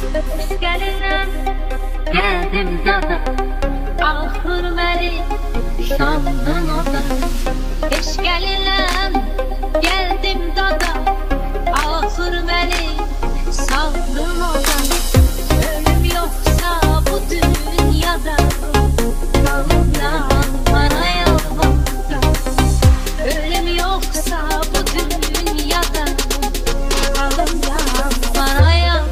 Gelinem geldim dada, ahır məni sandın oda. Geç gelinem geldim dada, ahır məni sandın oda. Ölüm yoksa bu dünyada, kalımdan bana yalvarda. Ölüm yoksa bu dünyada, kalımdan bana yalvarda.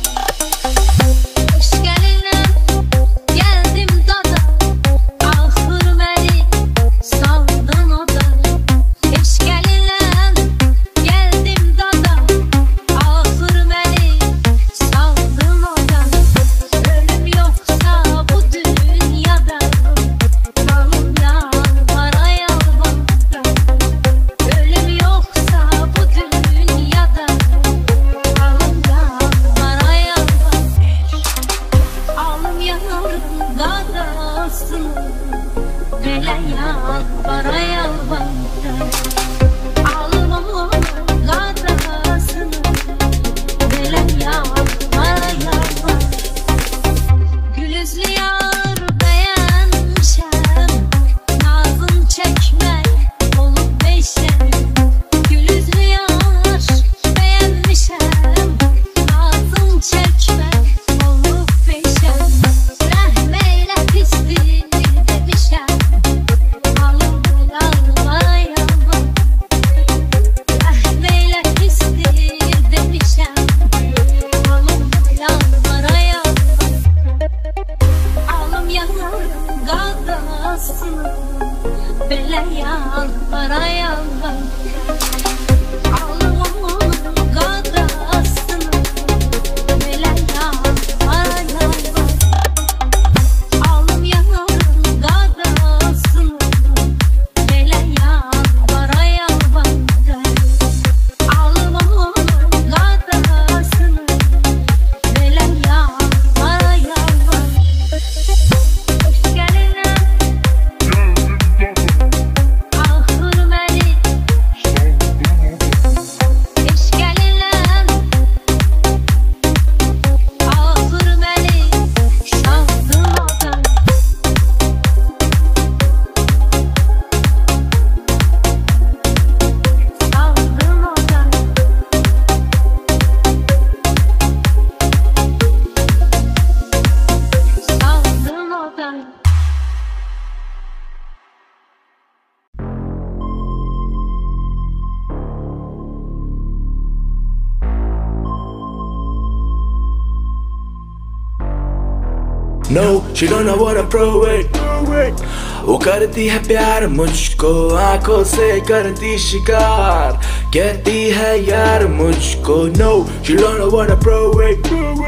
No, she don't know what I prove it. वो करती है प्यार मुझको, आंखों से करती शिकार, कहती है यार मुझको. No, she don't know what I prove it.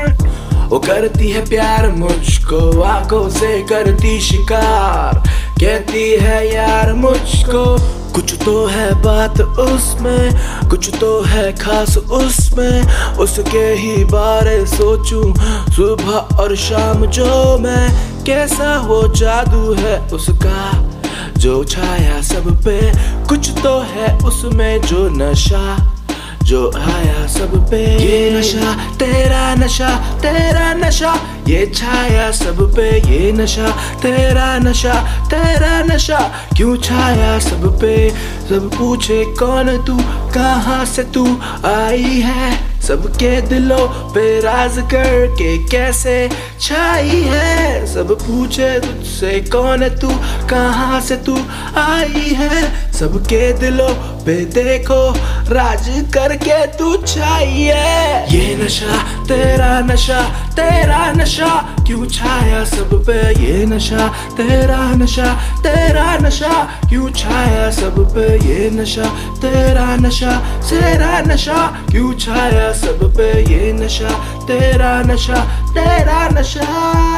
वो करती है प्यार मुझको, आंखों से करती शिकार, कहती है यार मुझको. कुछ तो है बात उसमें, कुछ तो है खास उसमें, उसके ही बारे सोचूं सुबह और शाम. जो मैं कैसा वो जादू है उसका जो छाया सब पे, कुछ तो है उसमें जो नशा जो आया सब पे. ये नशा तेरा नशा, तेरा नशा, ये छाया सब पे. ये नशा तेरा नशा, तेरा नशा, क्यों छाया सब पे. सब पूछे कौन तू, कहाँ से तू आई है, सबके दिलों पे राज करके कैसे छाई है. सब पूछे तुझसे कौन तू, कहाँ से तू आई है, सबके दिलों पे देखो राज करके तू छाई है. ये नशा तेरा नशा, तेरा नशा, क्यों छाया सब पे. ये नशा तेरा नशा, तेरा नशा, क्यों छाया सब पे. ये नशा तेरा नशा, तेरा नशा, क्यों छाया सब पे. ये नशा तेरा नशा, तेरा नशा.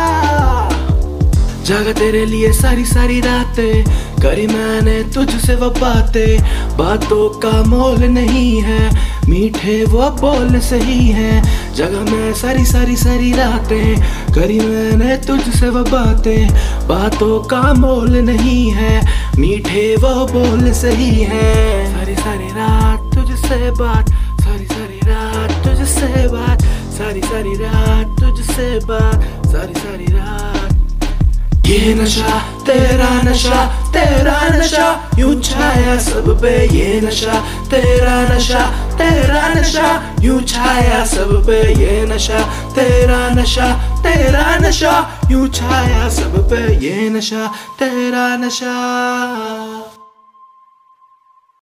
जागा तेरे लिए सारी सारी रातें, करी मैंने तुझसे वो बातें. बातों का मोल नहीं है, मीठे वो बोल सही है. जगह मैं सारी सारी सारी रातें, करी मैंने तुझसे वो बातें. बातों का मोल नहीं है, मीठे वो बोल सही है. सारी सारी रात तुझसे बात, सारी सारी रात तुझसे बात, सारी सारी रात तुझसे बात, सारी सारी रात। ये नशा तेरा नशा, तेरा नशा यूं छाया सब पे। ये नशा तेरा नशा, तेरा नशा यूं छाया सब पे। ये नशा तेरा नशा, तेरा नशा यूं छाया सब पे। ये नशा तेरा नशा।